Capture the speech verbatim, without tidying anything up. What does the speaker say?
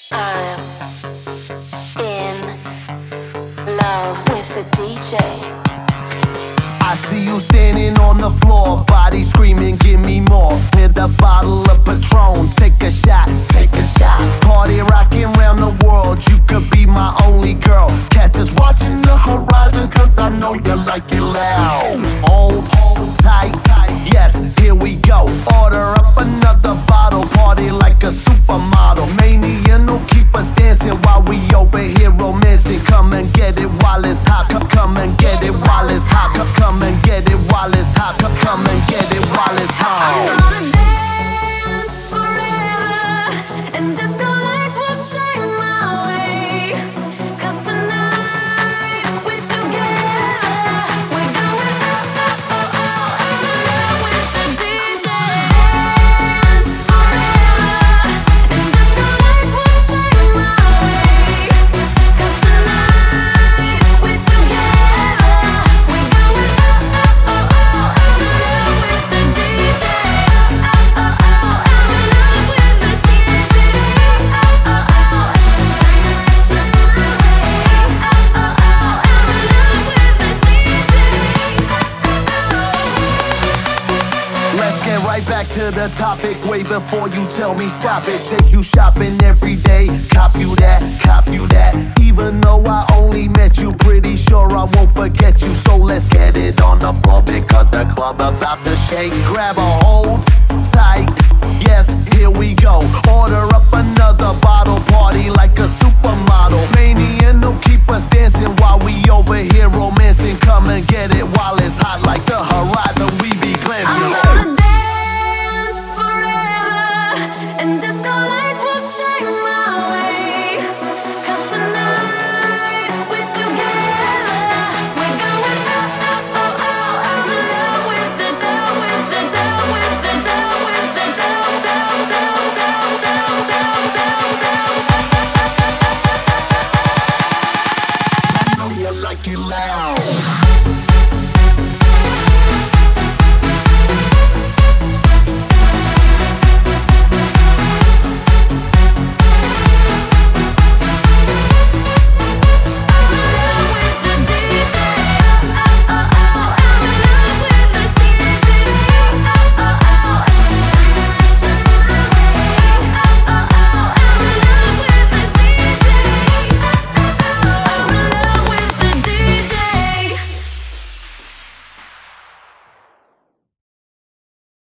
I'm in love with the D J. I see you standing on the floor, body screaming, give me more. With a bottle of Patron, take a shot, take a shot. Party rocking round the world, you could be my only girl. Catch us watching the horizon, cause I know you like it loud. Hold, hold tight, tight, yes, here we go. Order up another bottle, party like a supermodel. Mania, no keep us dancing while we over here romancing. Come and get it while it's hot, come, come and get it while it's hot, come, come and get it while it's hot, come, come and get it while it's hot. I'm gonna dance forever, and disco lights will shine my way. Cause tonight we're together, we're going up, up, oh, oh. I'm in love with the D J. Dance forever, and disco lights will shine my way. Cause tonight we're together, we're going up, up, oh, oh. I'm in love with the D J. Oh, oh, oh, I'm in love with the D J. Oh, oh, oh, shine, shine my way. Oh, oh, oh, I'm in love with the D J. Let's get right back to the topic. Way before you tell me stop it. Take you shopping every day. Cop you that, cop you that. Even though I only met you, pretty sure I won't forget you. So let's get it on the floor because the club about to shake. Grab a hold tight. Yes, here we go. Order